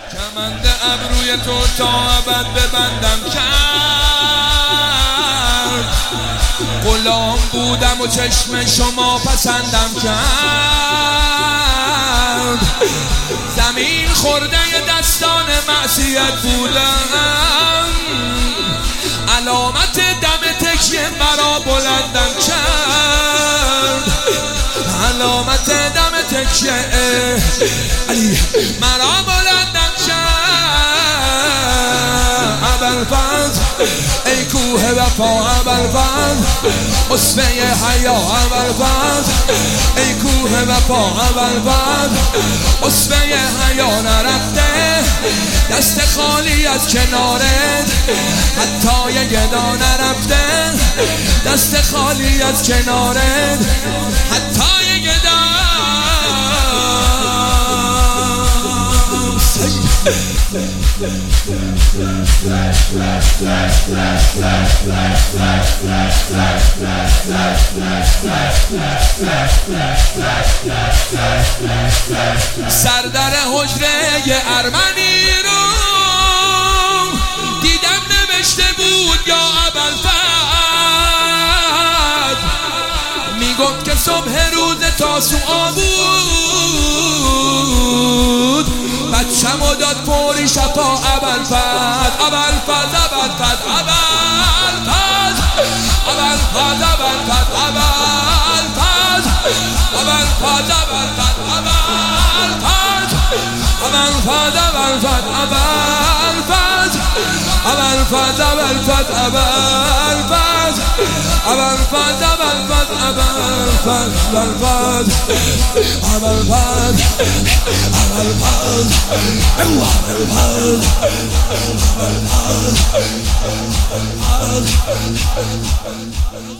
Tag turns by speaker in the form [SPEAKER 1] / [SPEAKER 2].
[SPEAKER 1] کمند ابروی تو تا ابد ببندم کرد، غلام بودم و چشم شما پسندم کرد، زمین خورده دستان معصیت بودم، علامت دم تکیه مرا بلندم کرد، علامت دم تکیه علی مرا بلندم کرد. ابوالفضل ای کوه وفا، ابوالفضل اصفه حیا، ابوالفضل ای کوه وفا، ابوالفضل اصفه حیا نرفته دست خالی از کنارت، حتی یه گدا نرفته دست خالی از کنارت، حتی یه گدا. سردر حجره ارمنی رو دیدم نوشته بود یا ابوالفضل، میگفت که صبح روز تاسوعا بود، بچه‌مو داد فوری شفا ابوالفضل، ابوالفضل ابوالفضل ابوالفضل ابوالفضل ابوالفضل ابوالفضل ابوالفضل ابوالفضل ابوالفضل ابوالفضل ابوالفضل